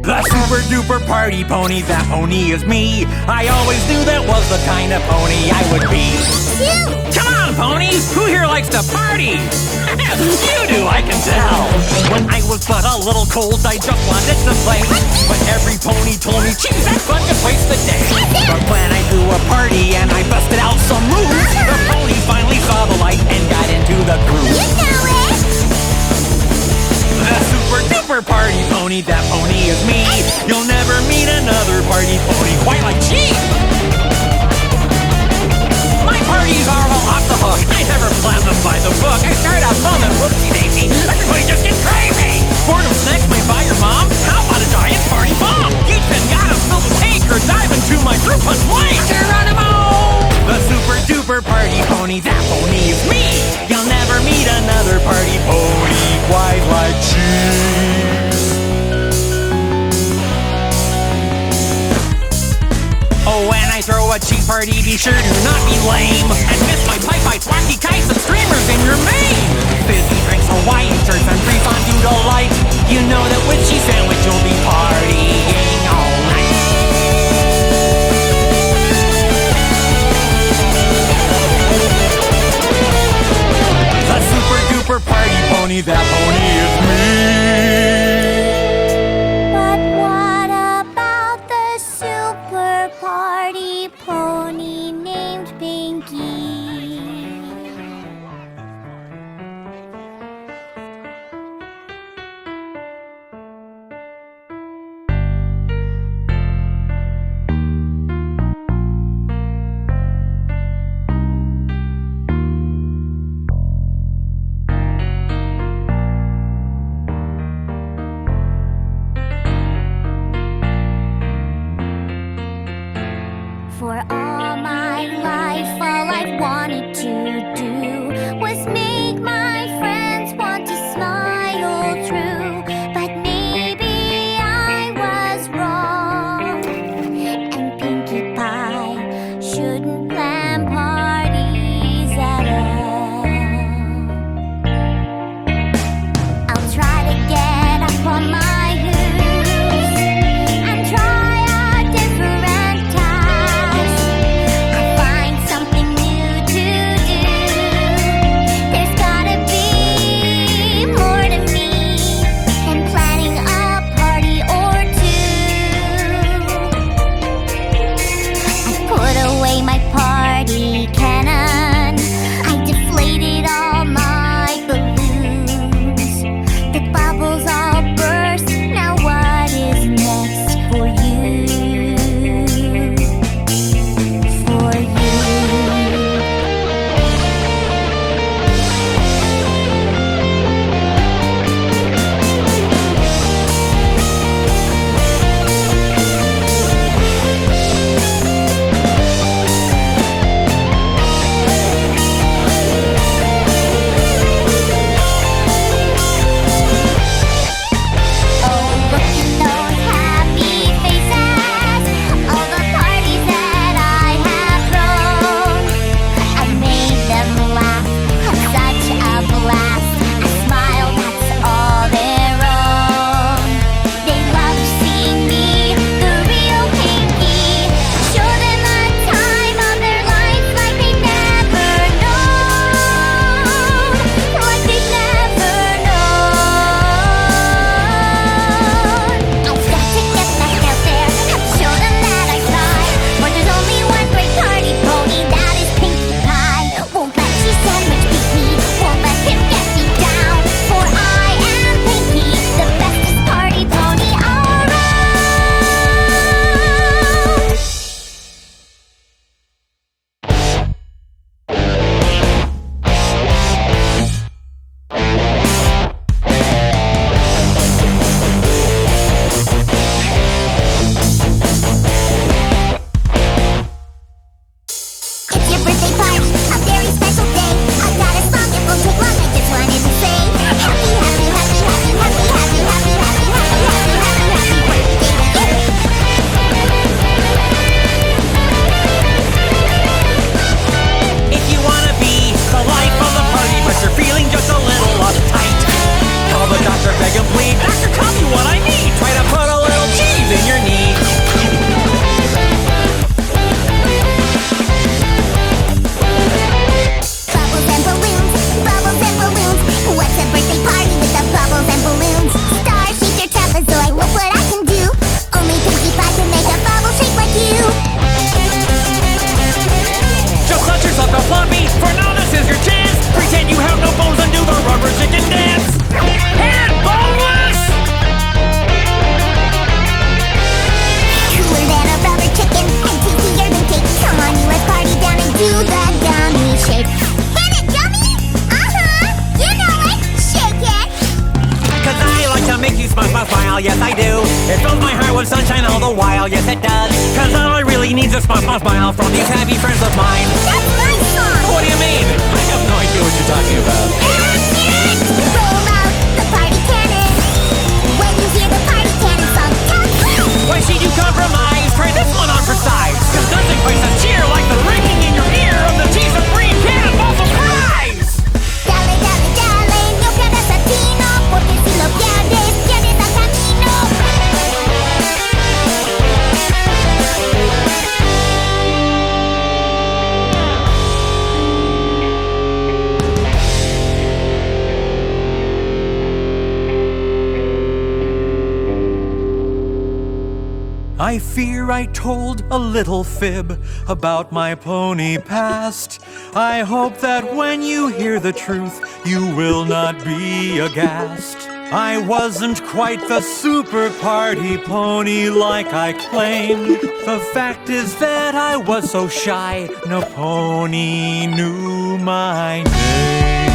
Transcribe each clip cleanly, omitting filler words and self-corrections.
The super duper party pony, that pony is me. I always knew that was the kind of pony I would be. Come on, pony! Who here likes to party? You do, I can tell. When I was but a little cold, I just wanted to play. But every pony told me, geez, that's fun to waste the day. But when I threw a party and I busted out some moves, the pony finally saw the light and got into the groove. You know it! The super duper party pony, that pony is me. You'll never meet another party pony quite like G. My parties are all off the hook. I never plan them by the book. I start out fun and whoopsie-daisy, everybody just gets crazy. Boredom snacks made by your mom? How about a giant party bomb? Eat pinata, spill the cake, or dive into my fruit punch lake. Geronimo! The super duper party pony, that pony is me. You'll never meet another party pony quite like G. Oh, when I throw a cheap party, be sure to not be lame. And miss my pipe bites, wacky kites, and streamers in your mane. Fizzy drinks, Hawaiian shirts, and free fondue delight. You know that with cheese sandwich, you'll be partying all night. The super duper party pony, that pony is me. But what about the super party pony named Pinky? It fills my heart with sunshine all the while, yes it does. Cause all I really need is a smile from these happy friends of mine. That's my song! What do you mean? I have no idea what you're talking about. Roll out the party cannon. When you hear the party cannon song, Why should you compromise? Try this one on for size. Cause nothing quite a cheer like the ringing in your ear of the T Supreme Cannonball Surprise! dale, dale, dale, no pierdas a tino, porque si lo pierdes, pierdes el camino. I fear I told a little fib about my pony past. I hope that when you hear the truth, you will not be aghast. I wasn't quite the super party pony like I claimed. The fact is that I was so shy, no pony knew my name.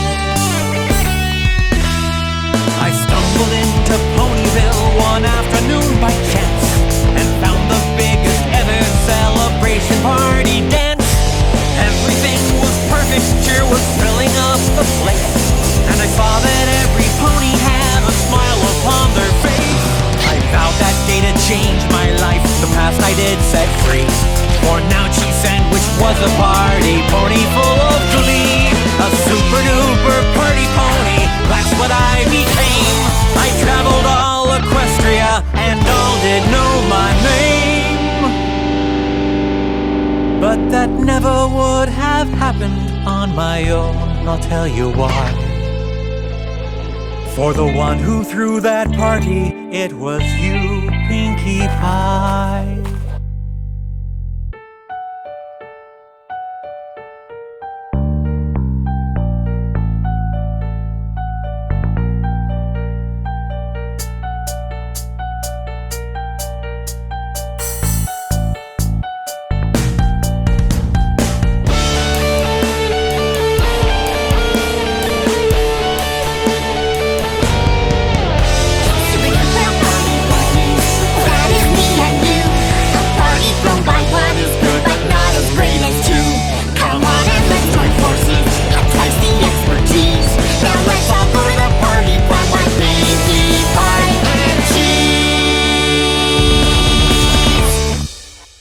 I stumbled into Ponyville one afternoon by chance and found the biggest ever celebration party dance. Everything was perfect, cheer was filling up the place, and I saw that every pony had a smile upon their face. I vowed that day to change my life, the past I did set free. For now Cheese Sandwich was a party pony full of glee. A super duper party pony, that's what I became. I traveled all Equestria and all did know my name. But that never would have happened on my own, I'll tell you why. For the one who threw that party, it was you, Pinky.